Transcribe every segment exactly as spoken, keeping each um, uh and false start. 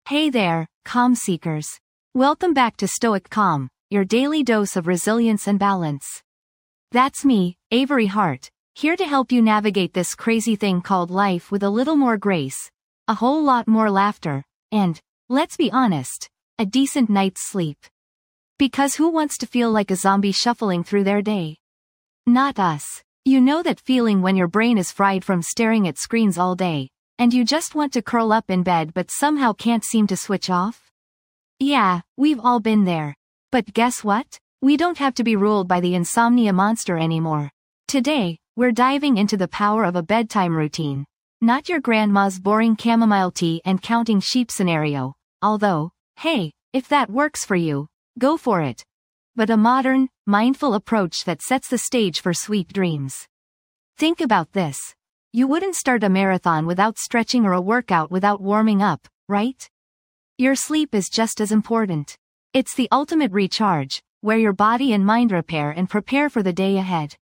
Hey there, calm seekers. Welcome back to Stoic Calm, your daily dose of resilience and balance. That's me, Avery Hart, here to help you navigate this crazy thing called life with a little more grace, a whole lot more laughter, and, let's be honest, a decent night's sleep. Because who wants to feel like a zombie shuffling through their day? Not us. You know that feeling when your brain is fried from staring at screens all day, and you just want to curl up in bed but somehow can't seem to switch off? Yeah, we've all been there. But guess what? We don't have to be ruled by the insomnia monster anymore. Today, we're diving into the power of a bedtime routine. Not your grandma's boring chamomile tea and counting sheep scenario, although, hey, if that works for you, go for it. But a modern, mindful approach that sets the stage for sweet dreams. Think about this. You wouldn't start a marathon without stretching or a workout without warming up, right? Your sleep is just as important. It's the ultimate recharge, where your body and mind repair and prepare for the day ahead.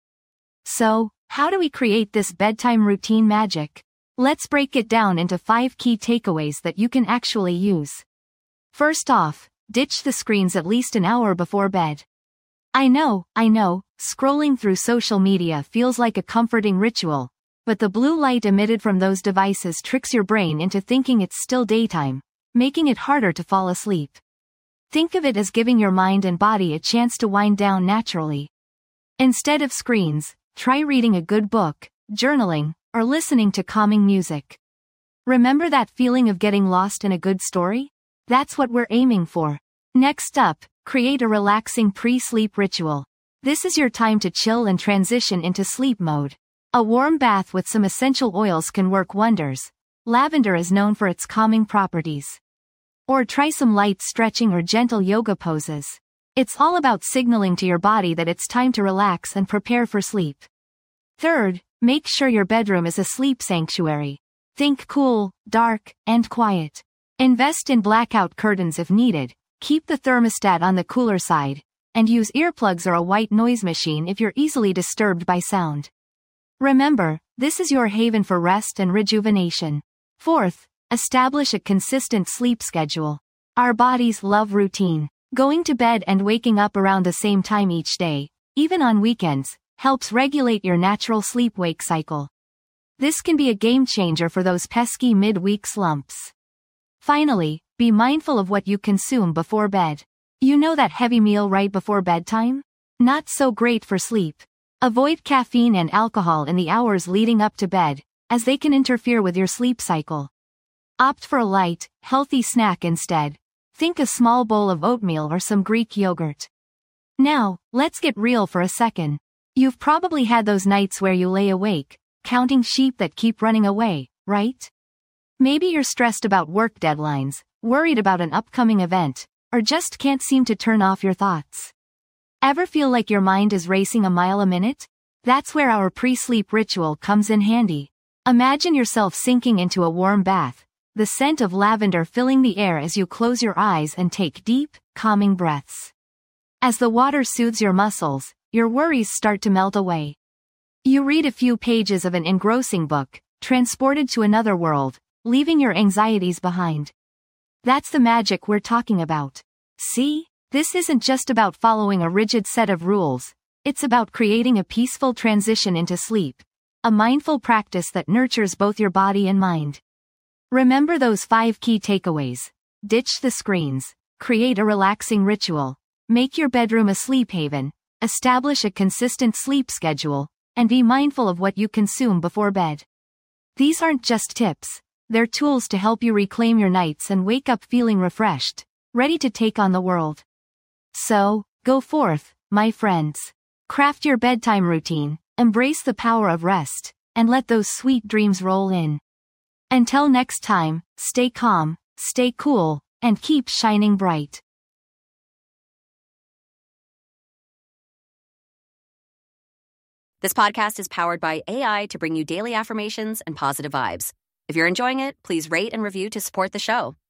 So, how do we create this bedtime routine magic? Let's break it down into five key takeaways that you can actually use. First off, ditch the screens at least an hour before bed. I know, I know, scrolling through social media feels like a comforting ritual, but the blue light emitted from those devices tricks your brain into thinking it's still daytime, making it harder to fall asleep. Think of it as giving your mind and body a chance to wind down naturally. Instead of screens, try reading a good book, journaling, or listening to calming music. Remember that feeling of getting lost in a good story? That's what we're aiming for. Next up, create a relaxing pre-sleep ritual. This is your time to chill and transition into sleep mode. A warm bath with some essential oils can work wonders. Lavender is known for its calming properties. Or try some light stretching or gentle yoga poses. It's all about signaling to your body that it's time to relax and prepare for sleep. Third, make sure your bedroom is a sleep sanctuary. Think cool, dark, and quiet. Invest in blackout curtains if needed, keep the thermostat on the cooler side, and use earplugs or a white noise machine if you're easily disturbed by sound. Remember, this is your haven for rest and rejuvenation. Fourth, establish a consistent sleep schedule. Our bodies love routine. Going to bed and waking up around the same time each day, even on weekends, helps regulate your natural sleep-wake cycle. This can be a game changer for those pesky mid-week slumps. Finally, be mindful of what you consume before bed. You know that heavy meal right before bedtime? Not so great for sleep. Avoid caffeine and alcohol in the hours leading up to bed, as they can interfere with your sleep cycle. Opt for a light, healthy snack instead. Think a small bowl of oatmeal or some Greek yogurt. Now, let's get real for a second. You've probably had those nights where you lay awake, counting sheep that keep running away, right? Maybe you're stressed about work deadlines, worried about an upcoming event, or just can't seem to turn off your thoughts. Ever feel like your mind is racing a mile a minute? That's where our pre-sleep ritual comes in handy. Imagine yourself sinking into a warm bath, the scent of lavender filling the air as you close your eyes and take deep, calming breaths. As the water soothes your muscles, your worries start to melt away. You read a few pages of an engrossing book, transported to another world, leaving your anxieties behind. That's the magic we're talking about. See? This isn't just about following a rigid set of rules, it's about creating a peaceful transition into sleep, a mindful practice that nurtures both your body and mind. Remember those five key takeaways. Ditch the screens, create a relaxing ritual, make your bedroom a sleep haven, establish a consistent sleep schedule, and be mindful of what you consume before bed. These aren't just tips. They're tools to help you reclaim your nights and wake up feeling refreshed, ready to take on the world. So, go forth, my friends. Craft your bedtime routine, embrace the power of rest, and let those sweet dreams roll in. Until next time, stay calm, stay cool, and keep shining bright. This podcast is powered by A I to bring you daily affirmations and positive vibes. If you're enjoying it, please rate and review to support the show.